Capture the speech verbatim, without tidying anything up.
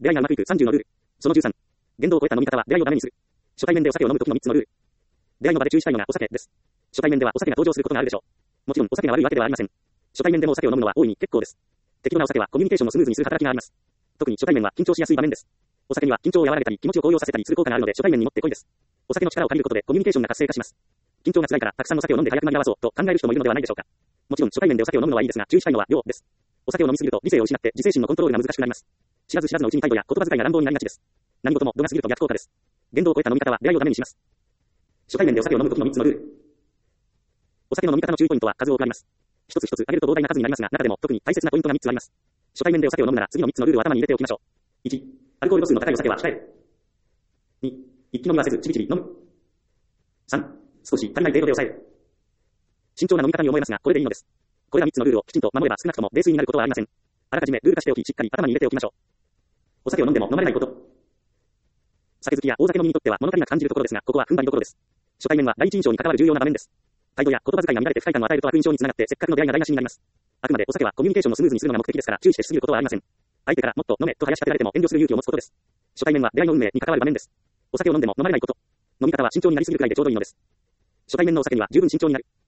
出会いがうまくいくさんじゅうのルール。そのじゅうさん。限度を超えた飲み方は出会いをダメにする。初対面でお酒を飲むときのみっつのルール。出会いの場で注意したいのがお酒です。初対面ではお酒が登場することがあるでしょう。もちろんお酒が悪いわけではありません。初対面でもお酒を飲むのは大いに結構です。適度なお酒はコミュニケーションをスムーズにする働きがあります。特に初対面は緊張しやすい場面です。お酒には緊張を和らげたり気持ちを高揚させたりする効果があるので初対面にもってこいです。お酒の力を借りることでコミュニケーションが活性化します。緊張が辛いからたくさんの酒を飲んで早くなり合わそうと考える人もいるのではないでしょうか。もちろん初対面でお酒を飲むのはいいですが注意したいのは量です。お酒を飲みすぎると理性を失って自制心のコントロールが難しくなります。知らず知らずのうちに態度や言葉遣いが乱暴になりがちです。何事も度が過ぎると逆効果です。限度を超えた飲み方は出会いをダメにします。初対面でお酒を飲むときのみっつのルール。お酒の飲み方の注意ポイントは数多くあります。一つ一つ挙げると膨大な数になりますが、中でも特に大切なポイントがみっつあります。初対面でお酒を飲むなら次のみっつのルールを頭に入れておきましょう。いち、アルコール度数の高いお酒は控える。に、一気飲みはせずちびちび飲む。さん、少し足りない程度で抑える。慎重な飲み方に思えますが、これでいいのです。これらみっつのルールをきちんと守れば少なくとも泥酔になることはありません。あらかじめルール化しておき、しっかり頭に入れておきましょう。お酒を飲んでも飲まれないこと。酒好きや大酒飲みにとっては物足りなく感じるところですが、ここは踏ん張りどころです。初対面は第一印象に関わる重要な場面です。態度や言葉遣いが乱れて不快感を与えると悪印象につながってせっかくの出会いが台無しになります。あくまでお酒はコミュニケーションをスムーズにするのが目的ですから注意してしすぎることはありません。相手からもっと飲めと話しかけられても遠慮する勇気を持つことです。初対面は出会いの運命に関わる場面です。お酒を飲んでも飲まれないこと。飲み方は慎重になりすぎるくらいでちょうどいいのです。初対面のお酒には十分慎重になる。